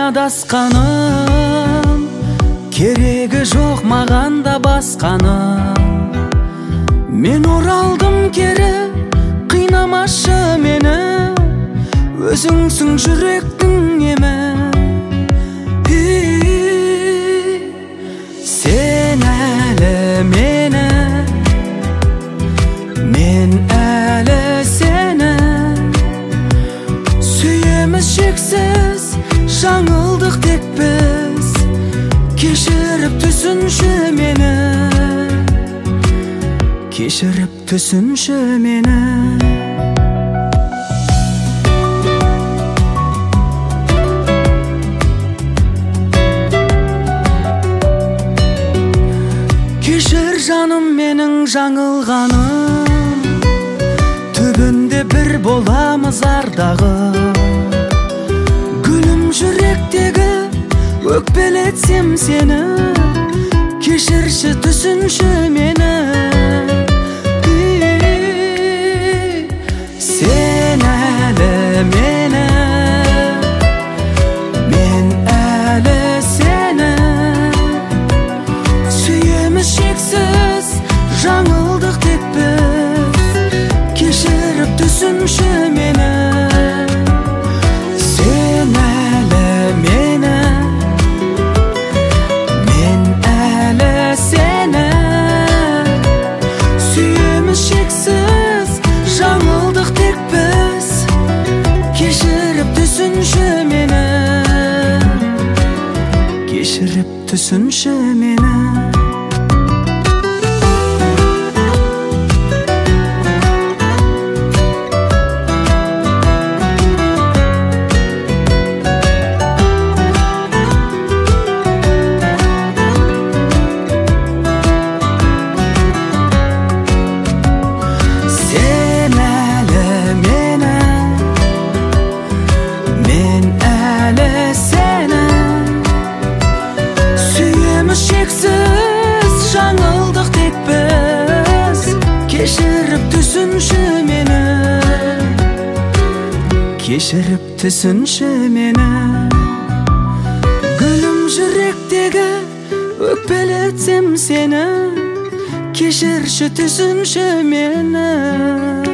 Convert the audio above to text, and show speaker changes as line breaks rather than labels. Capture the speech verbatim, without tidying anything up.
адасканым, керегі жоқ мағанда басқаным. Мен оралдым кері, қинамашы мені, өзіңсің жүректің емі. Сен әлі мені, мен әлі сені, сүйеміз шексіз, жаңылдық тек біз. Кешіріп түсінші мені, кешіріп түсінші мені. Кешір жаным менің жаңылғаным, түбінде бір боламыз ардағы. Гүлім жүректегі өкпелетсем сені, кешірші түсінші мені. Сен әлі мені, мен әлі сені, сүйеміз шексіз, жаңылдық тек біз. Кешіріп түсінші мені. Сен әлі мені, мен әлі сені, сүйеміз шексіз, жаңылдық тек біз. Кешіріп түсінші мені, кешіріп түсінші мені. Шексіз, жаңылдық тек біз. Кешіріп түсінші мені, кешіріп түсінші мені. Гүлім жүректегі өкпелетсем сені, кешірші түсінші мені.